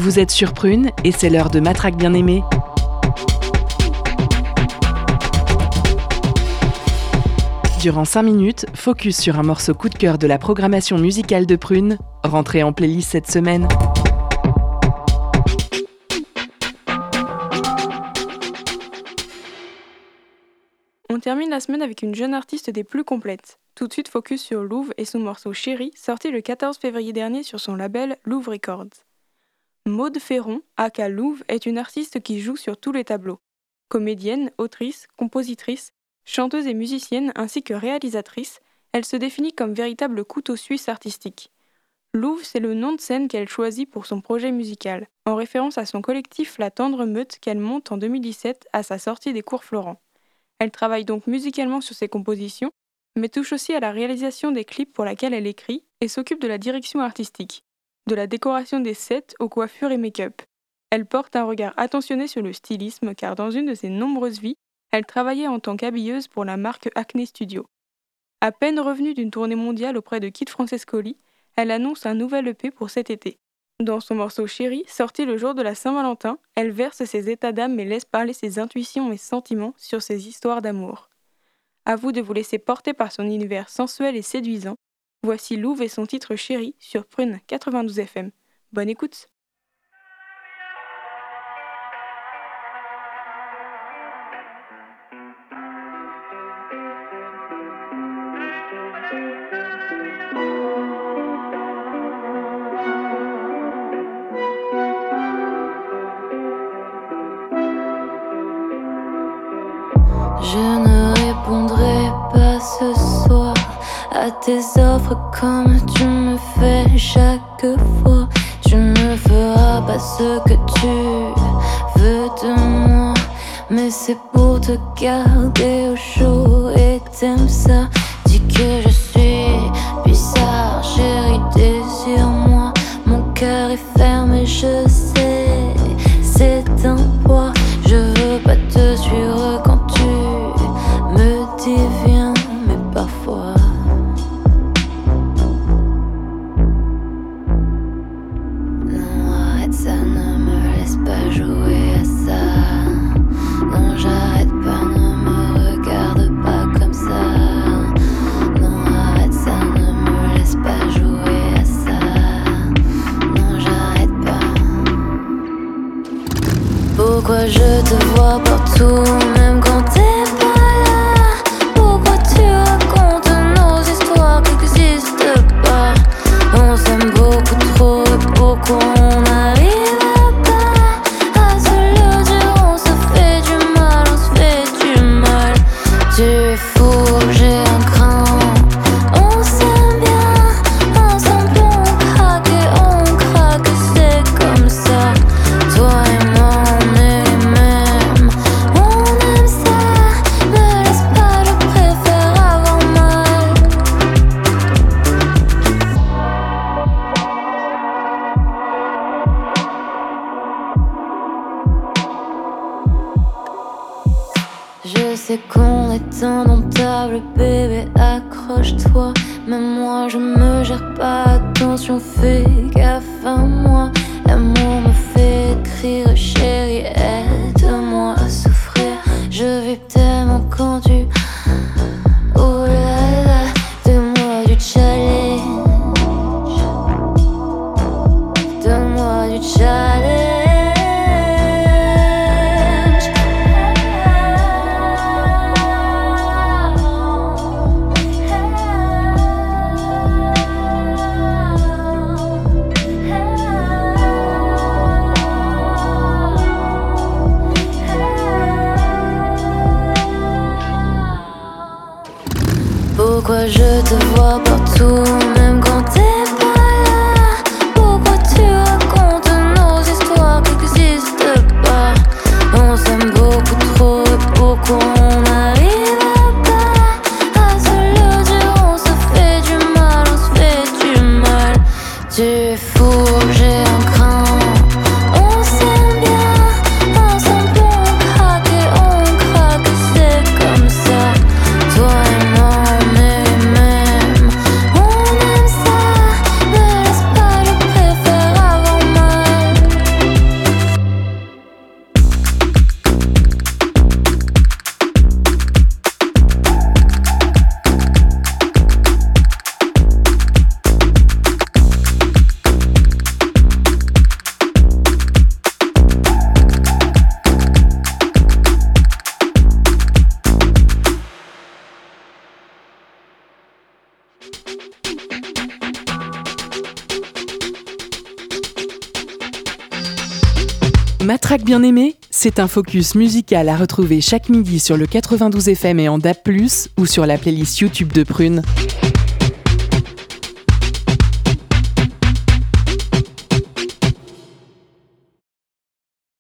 Vous êtes sur Prune et c'est l'heure de Matraque bien-aimée. Durant 5 minutes, focus sur un morceau coup de cœur de la programmation musicale de Prune, rentré en playlist cette semaine. On termine la semaine avec une jeune artiste des plus complètes. Tout de suite focus sur Louve et son morceau Chérie, sorti le 14 février dernier sur son label Louve Records. Maude Ferron, aka Louve, est une artiste qui joue sur tous les tableaux. Comédienne, autrice, compositrice, chanteuse et musicienne ainsi que réalisatrice, elle se définit comme véritable couteau suisse artistique. Louve, c'est le nom de scène qu'elle choisit pour son projet musical, en référence à son collectif La Tendre Meute qu'elle monte en 2017 à sa sortie des cours Florent. Elle travaille donc musicalement sur ses compositions, mais touche aussi à la réalisation des clips pour laquelle elle écrit et s'occupe de la direction artistique, de la décoration des sets aux coiffures et make-up. Elle porte un regard attentionné sur le stylisme car dans une de ses nombreuses vies, elle travaillait en tant qu'habilleuse pour la marque Acne Studio. À peine revenue d'une tournée mondiale auprès de Kid Francescoli, elle annonce un nouvel EP pour cet été. Dans son morceau Chérie, sorti le jour de la Saint-Valentin, elle verse ses états d'âme et laisse parler ses intuitions et sentiments sur ses histoires d'amour. À vous de vous laisser porter par son univers sensuel et séduisant. Voici Louve et son titre Chérie sur Prune 92 FM. Bonne écoute! Je ne répondrai pas ce soir à tes offres comme tu me fais chaque fois. Tu ne feras pas ce que tu veux de moi, mais c'est pour te garder au chaud et t'aimes ça. Dis que je suis bizarre, chérie, désire-moi. Mon cœur est fermé, je sais, c'est un poids. Je veux pas te suivre quand tu me dis viens, mais parfois non, arrête ça, ne me laisse pas jouer à ça. Non, j'arrête pas, ne me regarde pas comme ça. Non, arrête ça, ne me laisse pas jouer à ça. Non, j'arrête pas. Pourquoi je te vois partout, même quand t'es pas là? Pourquoi tu racontes nos histoires qui n'existent pas? On s'aime beaucoup trop et pourquoi on n'arrive pas à se le dire? On se fait du mal, on se fait du mal. Tu es fou, j'ai un cran. On s'aime bien, ensemble on craque, c'est comme ça. Toi et moi on est les mêmes, on aime ça. Me laisse pas, je préfère avoir mal. Je sais qu'on est indomptable, bébé, accroche-toi. Mais moi je me gère pas, attention, fais gaffe à moi. L'amour me fait écrire, chérie, aide-moi à souffrir. Je vis tellement quand tu... Oh là là, donne-moi du challenge. Donne-moi du challenge. Pourquoi je te vois partout, même quand t'es pas là? Pourquoi tu racontes nos histoires qui n'existent pas? On s'aime beaucoup trop et pourquoi on n'arrive pas à se le dire? On se fait du mal, on se fait du mal. Tu es fou, j'ai un cran. On s'aime bien, ensemble on craque, c'est comme ça. Toi et moi on est les mêmes, on aime ça. Me laisse pas, je préfère avoir mal. Matraque bien-aimée, c'est un focus musical à retrouver chaque midi sur le 92 FM et en DAB+, ou sur la playlist YouTube de Prune.